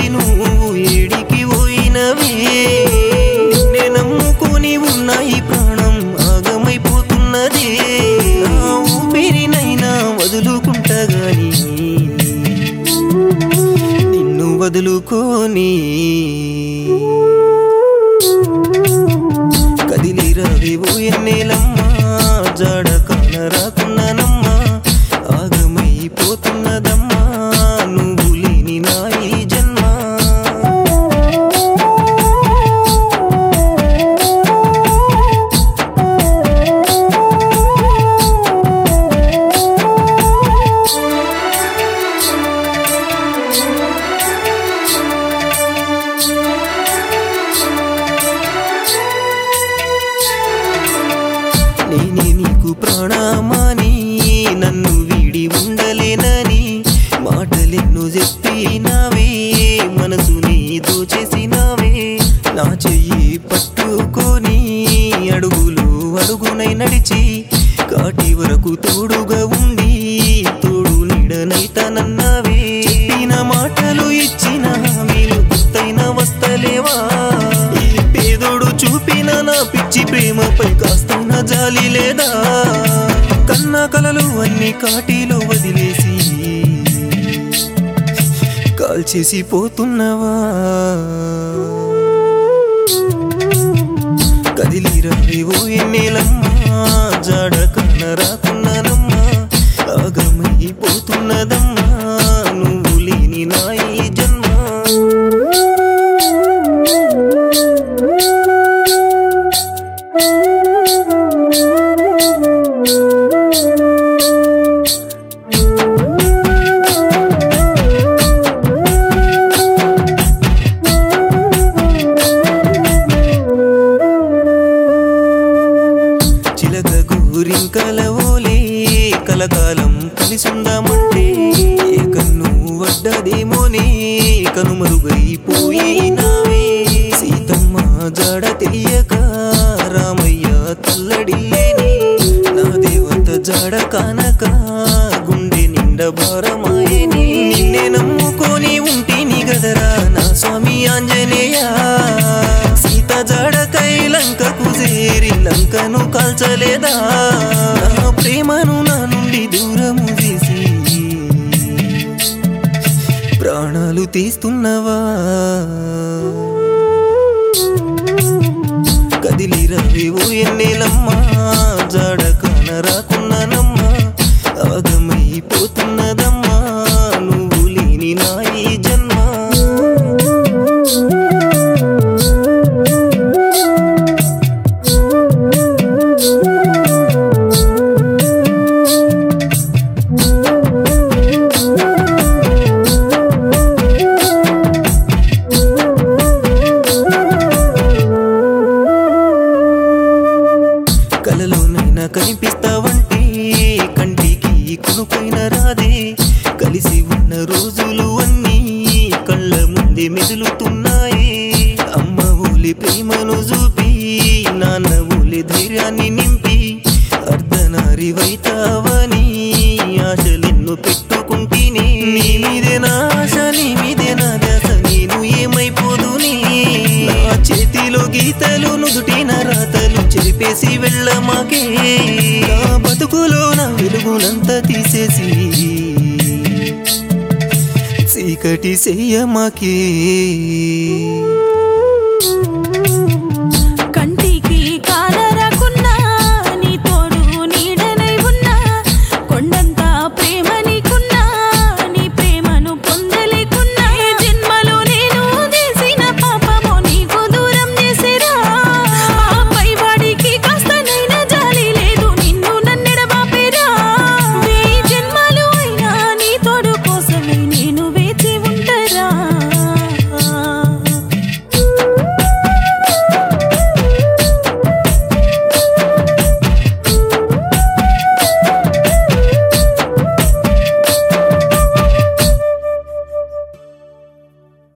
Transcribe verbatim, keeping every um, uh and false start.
వదిలేసి నువ్వు ఏడికి పోయినవే నిన్నే నమ్ముకొని ఉన్న ఈ ప్రాణం ఆగమైపోతున్నదే నా ఊపిరినైనా వదులుకుంటా గాని నిన్ను వదులుకోని కదిలి రావేవో ఎన్నేలమ్మా జాడ కాన రాకున్నానమ్మా ఆగమైపోతున్నదమ్మా నువ్వు లేని నా ఈ జన్మ నేనే నీకు ప్రాణమాని నన్ను వీడి ఉండలేనని మాటలెన్నో చెప్పినావే మనసుని దోచేసినావే నా చెయ్యి పట్టుకొని అడుగులు అడుగునై నడిచి కాటి వరకు తోడుగా ఉండి తోడు నీడనైతానన్నావే చెప్పిన మాటలు ఇచ్చిన హామీలు గుర్తైన వస్తలేవా ఈ పేదోడు చూపిన నా పిచ్చి ప్రేమపై కాస్తైనా జాలి లేదా కన్నా కలలు అన్ని కాటిలో వదిలేసి కాల్చేసి పోతున్నవా కదిలి రావేవో ఎన్నేలమ్మా జాడ కాన రాకున్నానమ్మా ఆగమైపోతున్నదమ్మా నువ్వు లేని నా ఈ జన్మ కలవోలే కలకాలం కలిసుందామంటే ఏ కన్ను వడ్డదేమోనే కనుమరుగైపోయినావే సీతమ్మ జాడ తెలియక రామయ్య తల్లడిల్లేని నా దేవత జాడ కానక గుండె నిండ భారమాయని నిన్నే నమ్ముకొని ఉంటిని గదరా నా స్వామి ఆంజనేయ సీత జాడకై లంకకు చేరి లంకను కాల్చలేదా నా ప్రేమను నా నుండి దూరము చేసి ప్రాణాలు తీస్తున్నవా కదిలి రావేవో ఎన్నేలమ్మా జాడ కాన రాకున్నానమ్మా ఆగమైపోతున్నదమ్మా నువ్వు లేని నా ఈ జన్మ కలలోనైనా కనిపిస్తావంటే కంటికి కొనుకైన రాదే కలిసి ఉన్న రోజులు అన్నీ కళ్ళ ముందే మెదులుతున్నాయి అమ్మ ఊలి ప్రేమను చూపి నాన్న ఊలి ధైర్యాన్ని నింపి అర్ధనారి వైతావని ఆశలెన్నో పెట్టుకుంటేనే నీ మీదే నా ఆశ నీ మీదే నా ధ్యాస నేను ఏమైపోదునే నా చేతిలో గీతలు నుదుటిన రాతలు చెరిపేసి వెళ్ళమాకే నా బతుకులో నా వెలుగునంతా తీసేసి చీకటి చెయ్యమాకే